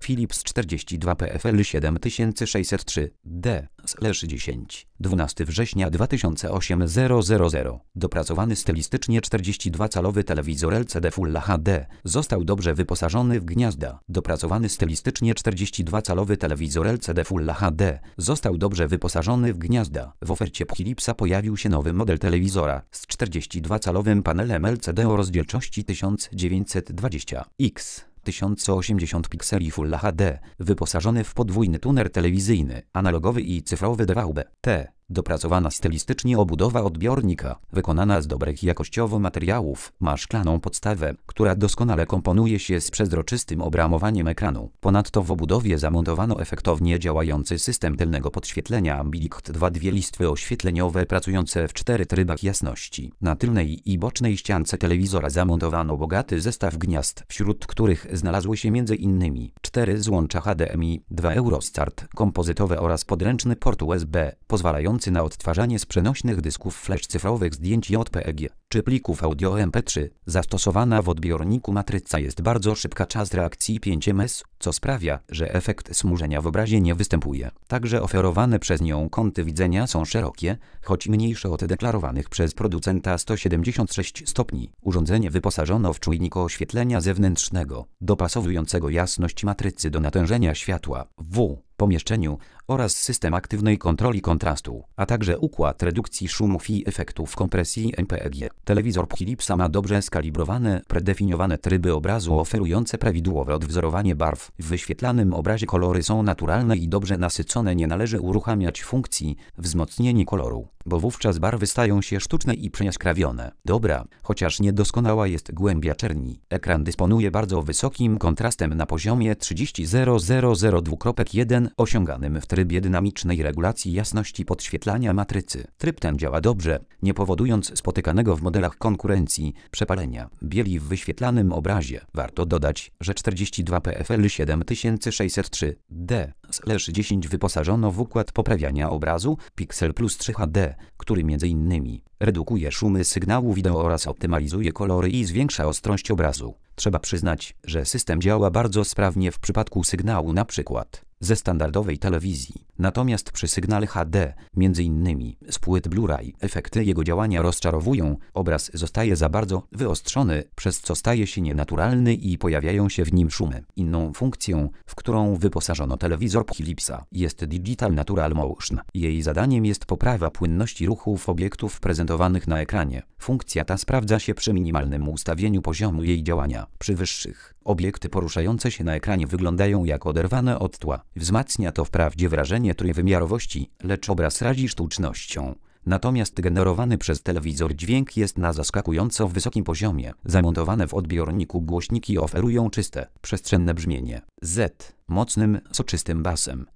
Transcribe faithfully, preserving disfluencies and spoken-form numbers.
Philips czterdzieści dwa P F L siedem tysięcy sześćset trzy D dziesięć. dwunastego września dwa tysiące osiem. zero zero zero. Dopracowany stylistycznie czterdziestodzwocalowy telewizor L C D Full H D został dobrze wyposażony w gniazda. Dopracowany stylistycznie czterdziestodzwocalowy telewizor L C D Full H D został dobrze wyposażony w gniazda. W ofercie Philipsa pojawił się nowy model telewizora z czterdziestodzwocalowym panelem L C D o rozdzielczości tysiąc dziewięćset dwadzieścia pikseli. tysiąc osiemdziesiąt pikseli Full H D, wyposażony w podwójny tuner telewizyjny, analogowy i cyfrowy D V B T. Dopracowana stylistycznie obudowa odbiornika, wykonana z dobrych jakościowo materiałów, ma szklaną podstawę, która doskonale komponuje się z przezroczystym obramowaniem ekranu. Ponadto w obudowie zamontowano efektownie działający system tylnego podświetlenia Ambilight dwa, dwie listwy oświetleniowe pracujące w czterech trybach jasności. Na tylnej i bocznej ściance telewizora zamontowano bogaty zestaw gniazd, wśród których znalazły się między innymi cztery złącza H D M I, dwa Eurostart kompozytowe oraz podręczny port U S B, pozwalający na odtwarzanie z przenośnych dysków flash cyfrowych zdjęć J P G czy plików audio M P trzy. Zastosowana w odbiorniku matryca jest bardzo szybka, czas reakcji pięć ms, co sprawia, że efekt smużenia w obrazie nie występuje. Także oferowane przez nią kąty widzenia są szerokie, choć mniejsze od deklarowanych przez producenta sto siedemdziesiąt sześć stopni. Urządzenie wyposażono w czujnik oświetlenia zewnętrznego, dopasowującego jasność matrycy do natężenia światła w pomieszczeniu oraz system aktywnej kontroli kontrastu, a także układ redukcji szumów i efektów kompresji M P E G. Telewizor Philipsa ma dobrze skalibrowane, predefiniowane tryby obrazu oferujące prawidłowe odwzorowanie barw. W wyświetlanym obrazie kolory są naturalne i dobrze nasycone. Nie należy uruchamiać funkcji wzmocnienie koloru, bo wówczas barwy stają się sztuczne i przejaskrawione. Dobra, chociaż niedoskonała jest głębia czerni. Ekran dysponuje bardzo wysokim kontrastem na poziomie trzydzieści zero zero zero dwa jeden osiąganym w trybie dynamicznej regulacji jasności podświetlania matrycy. Tryb ten działa dobrze, nie powodując spotykanego w modelach konkurencji przepalenia bieli w wyświetlanym obrazie. Warto dodać, że czterdzieści dwa P F L siedem tysięcy sześćset trzy D dziesięć wyposażono w układ poprawiania obrazu Pixel Plus trzy H D, który między innymi redukuje szumy sygnału wideo oraz optymalizuje kolory i zwiększa ostrość obrazu. Trzeba przyznać, że system działa bardzo sprawnie w przypadku sygnału np. ze standardowej telewizji. Natomiast przy sygnale H D, między innymi z płyt Blu-ray, efekty jego działania rozczarowują, obraz zostaje za bardzo wyostrzony, przez co staje się nienaturalny i pojawiają się w nim szumy. Inną funkcją, w którą wyposażono telewizor Philipsa, jest Digital Natural Motion. Jej zadaniem jest poprawa płynności ruchów obiektów prezentowanych na ekranie. Funkcja ta sprawdza się przy minimalnym ustawieniu poziomu jej działania. Przy wyższych, obiekty poruszające się na ekranie wyglądają jak oderwane od tła. Wzmacnia to wprawdzie wrażenie trójwymiarowości, lecz obraz radzi sztucznością. Natomiast generowany przez telewizor dźwięk jest na zaskakująco wysokim poziomie. Zamontowane w odbiorniku głośniki oferują czyste, przestrzenne brzmienie Z mocnym, soczystym basem.